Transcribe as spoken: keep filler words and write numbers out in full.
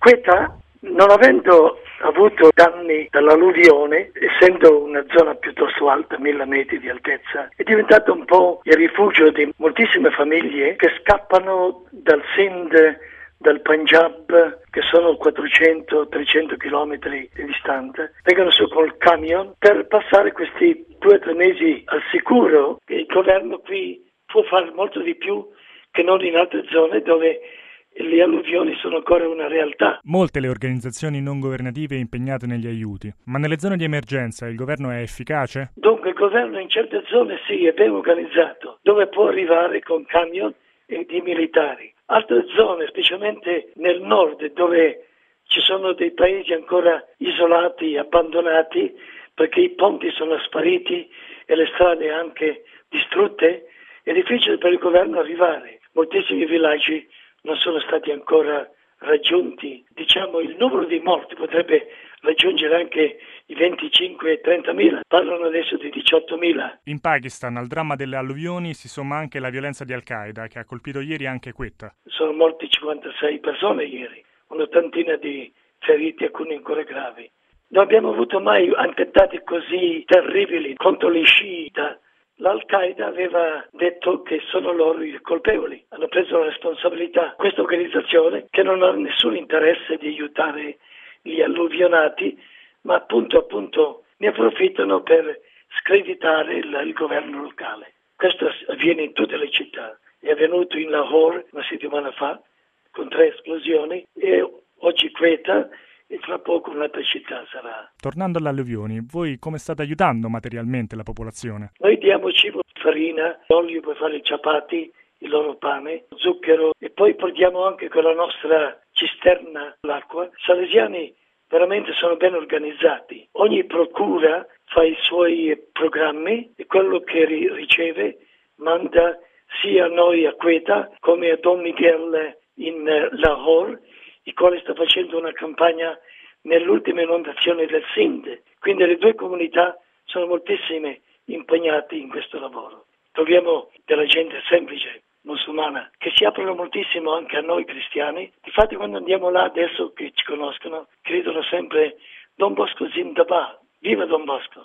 Quetta, non avendo avuto danni dall'alluvione, essendo una zona piuttosto alta, mille metri di altezza, è diventato un po' il rifugio di moltissime famiglie che scappano dal Sindh, dal Punjab, che sono quattrocento trecento chilometri di distanza, vengono su col camion per passare questi due o tre mesi al sicuro. Il governo qui può fare molto di più che non in altre zone dove le alluvioni sono ancora una realtà. Molte le organizzazioni non governative impegnate negli aiuti, ma nelle zone di emergenza il governo è efficace? Dunque il governo in certe zone sì, è ben organizzato, dove può arrivare con camion e di militari. Altre zone, specialmente nel nord, dove ci sono dei paesi ancora isolati, abbandonati, perché i ponti sono spariti e le strade anche distrutte, è difficile per il governo arrivare. Moltissimi villaggi non sono stati ancora raggiunti. Diciamo il numero di morti potrebbe raggiungere anche i venticinque trentamila, parlano adesso di diciottomila. In Pakistan al dramma delle alluvioni si somma anche la violenza di Al-Qaeda, che ha colpito ieri anche Quetta. Sono morti cinquantasei persone ieri, un'ottantina di feriti, alcuni ancora gravi. Non abbiamo avuto mai attentati così terribili contro gli sciita. L'Al-Qaeda aveva detto che sono loro i colpevoli, hanno preso la responsabilità. Questa organizzazione, che non ha nessun interesse di aiutare gli alluvionati, ma appunto appunto ne approfittano per screditare il, il governo locale. Questo avviene in tutte le città. È avvenuto in Lahore una settimana fa con tre esplosioni e oggi Quetta e fra poco un'altra città sarà. Tornando alle alluvioni, voi come state aiutando materialmente la popolazione? Noi diamo cibo, farina, olio per fare i ciapati, il loro pane, zucchero e poi portiamo anche con la nostra cisterna l'acqua. I salesiani veramente sono ben organizzati. Ogni procura fa i suoi programmi e quello che ri- riceve manda sia a noi a Quetta come a Don Miguel in Lahore, il quale sta facendo una campagna nell'ultima inondazione del Sindh. Quindi le due comunità sono moltissime impegnate in questo lavoro. Troviamo della gente semplice, musulmana, che si aprono moltissimo anche a noi cristiani. Infatti quando andiamo là adesso che ci conoscono, credono sempre Don Bosco Zindabad, viva Don Bosco!